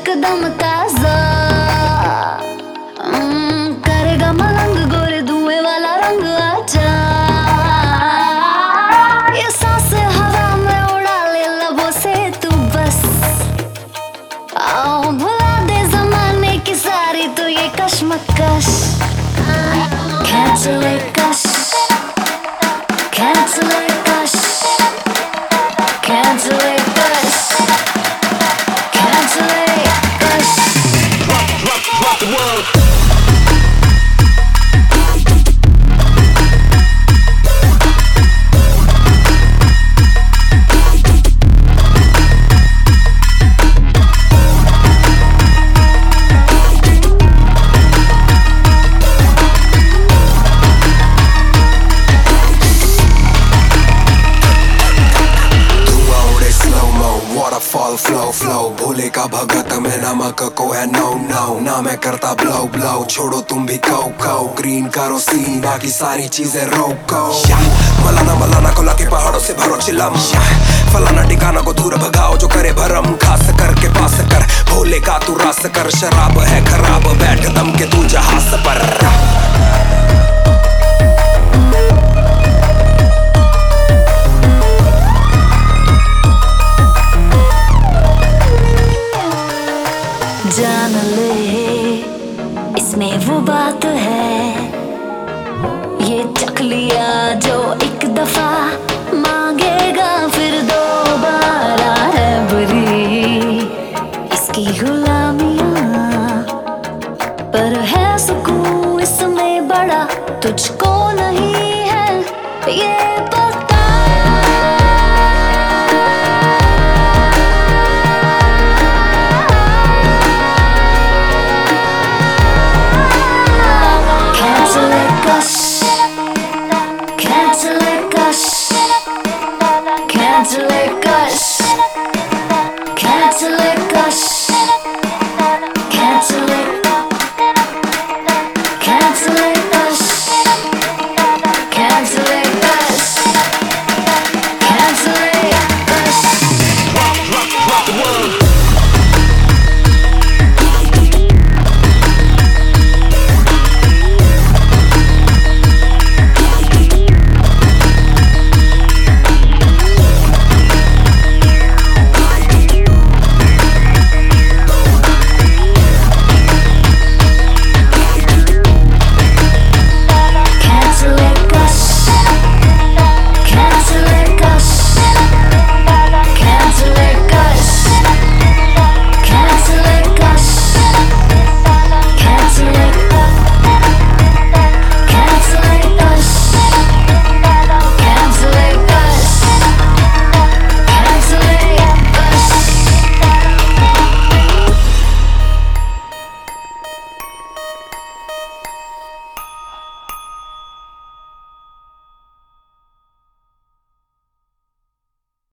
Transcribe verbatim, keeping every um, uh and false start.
एकदम ताजा। हम्म, करेगा मलंग गोरे धुएं वाला रंग आजा। ये सांसें हवा में उड़ा ले लबों से तू बस। आओ भुला दे जमाने की सारी तो ये कश्मकश। Cancel it, gush. Cancel it, gush. Cancel it, gush. Cancel it, gush. Rock, rock, rock the world. Waterfall flow flow भोले का भगत में नमक को है no no ना मैं करता blow blow छोड़ो तुम भी को को ग्रीन करो सीन बाकी सारी चीजें रोको। मलाना मलाना को लाके पहाड़ों से भरो चिलम। फलाना ठिकाना को दूर भगाओ जो करे भरम। खास करके पास कर भोले का तू रास कर। शराब है खराब बैठ दम के तू जहाज पर।